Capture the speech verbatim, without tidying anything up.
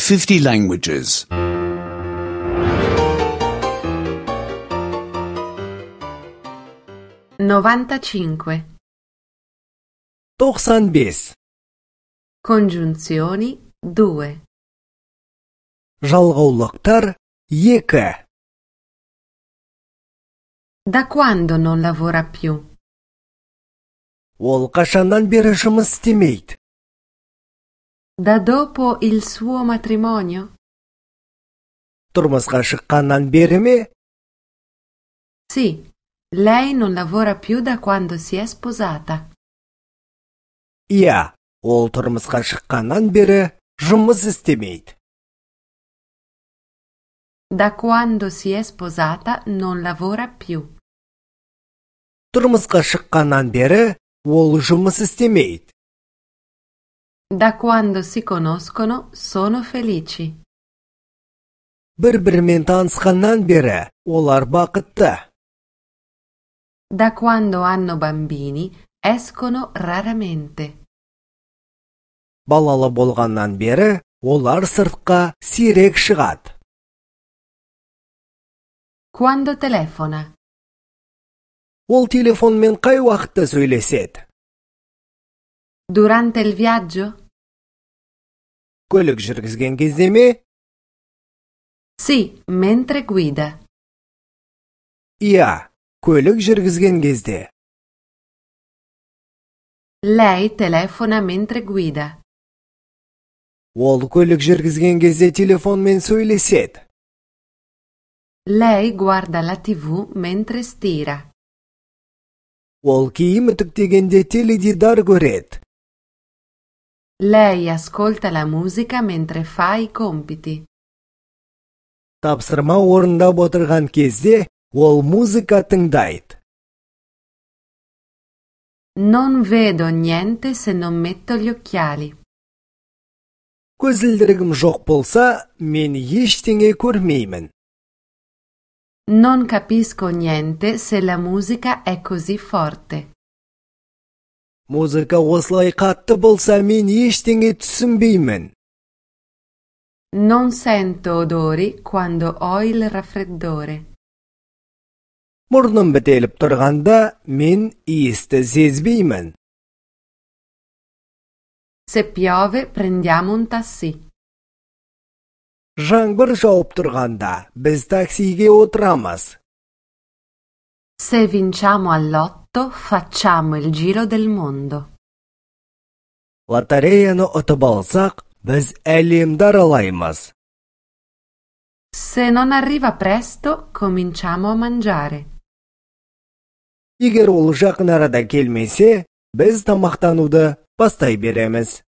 fifty languages. novantacinque. to'qson besh. Congiunzioni due. Жалғаулықтар екі. Da quando non lavora più? Ол қашаннан бері жұмыс істемейді? Da dopo il suo matrimonio? Тұрмысқа шыққаннан бері ме? Sì, lei non lavora più da quando si è sposata. Иә, ол тұрмысқа шыққаннан бері жұмыс істемейді. Da quando si è sposata non lavora più. Тұрмысқа шыққаннан бері ол жұмыс істемейді. Da quando si conoscono sono felici. Бір-бірімен танысқаннан бері олар бақытты. Da quando hanno bambini escono raramente. Балалы болғаннан бері олар сыртқа сирек шығады. Quando telefona? Ол телефонмен қай уақытта сөйлеседі? Durante il viaggio? Көлік жүргізген кезде ме? Sì, mentre guida. Иә, көлік жүргізген кезде. Lei telefona mentre guida. Ол көлік жүргізген кезде телефонмен сөйлеседі. Lei guarda la tivù mentre stira. Ол киім үтіктегенде теледидар көреді. Lei ascolta la musica mentre fa i compiti. Тапсырма орындап отырған кезде ол музыка тыңдайды. Non vedo niente se non metto gli occhiali. Көзілдірігім жоқ болса, мен ештеңе көрмеймін. Non capisco niente se la musica è così forte. Музыка осылай қатты болса, мен ештеңе түсінбеймін. Non sento odori quando ho il raffreddore. Мұрным бітеліп тұрғанда, мен иісті сезбеймін. Se piove prendiamo un taxi. Жаңбыр жауып тұрғанда, біз таксиге отырамыз. Se vinciamo all'otto facciamo il giro del mondo. Лотереяны ұтып алсақ, біз әлемді аралаймыз. Se non arriva presto cominciamo a mangiare. Егер ол жақын арада келмесе, біз тамақтануды бастай береміз.